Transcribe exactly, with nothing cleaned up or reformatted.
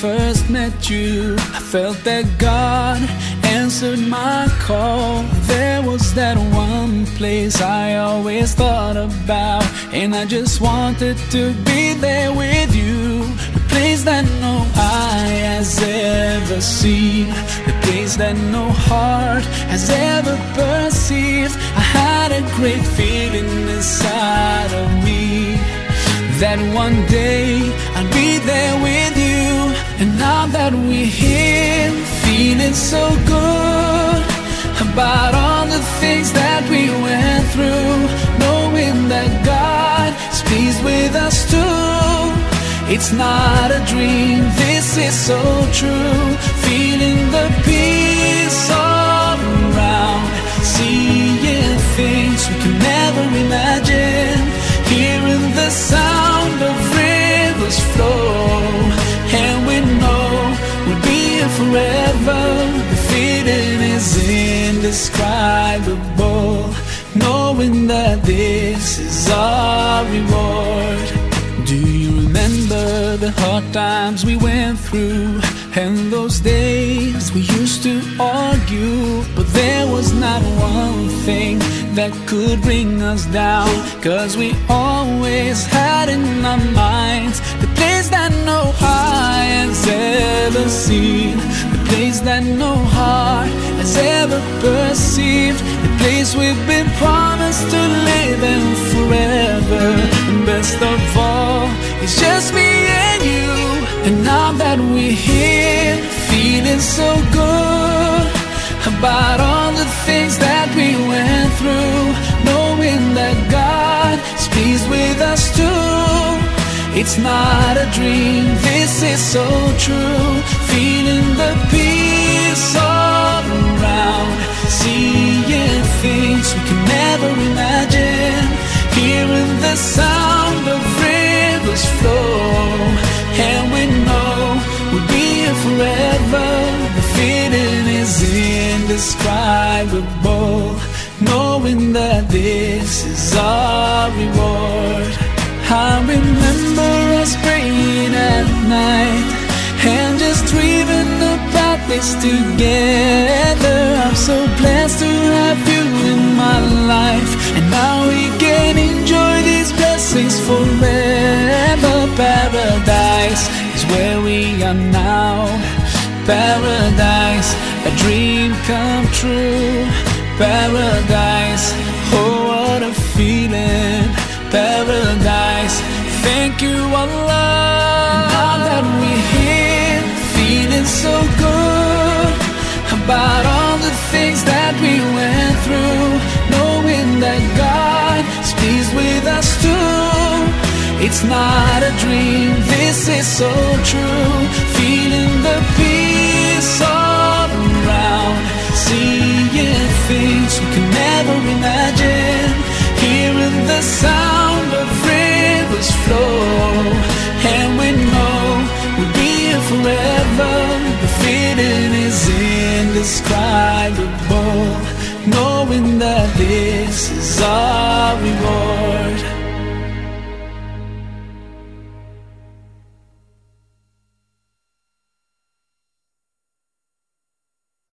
first met you, I felt that God answered my call. There was that one place I always thought about, and I just wanted to be there with you. The place that no eye has ever seen, the place that no heart has ever perceived. I had a great feeling inside of me that one day I'll be there with you. And now that we're here, feeling so good about all the things that we went through, knowing that God is pleased with us too. It's not a dream, this is so true. Feeling the peace all around, seeing things we can never imagine, hearing the sound of rivers flow, and we know we'll be here forever. The feeling is indescribable, knowing that this is our reward. Do you remember the hard times we went through, and those days we used to argue, but there was not one thing that could bring us down, 'cause we always had in our minds the place that no eye has ever seen, the place that no heart has ever perceived, the place we've been promised to live in forever. And best of all, it's just me and you. And now that we're here, feeling so good about all the things that we went through, knowing that God is pleased with us too. It's not a dream, this is so true. Feeling the peace all around, seeing things we can never imagine, hearing the sound of rivers flow, and we know we'll be here forever. The feeling is indescribable, knowing that this is our reward. I remember us praying at night and just dreaming about this together. I'm so blessed to have you in my life, and now we can enjoy these blessings forever. Paradise is where we are now. Paradise, a dream come true. Paradise, oh what a feeling. Paradise, thank you Allah. Now that we're here, feeling so good about all the things that we went through, knowing that God is pleased with us too. It's not a dream, this is so true. Feeling the peace all around, seeing things we can never imagine, hearing the sound of rivers flow, and we know we'll be here forever. The feeling is indescribable, knowing that this is our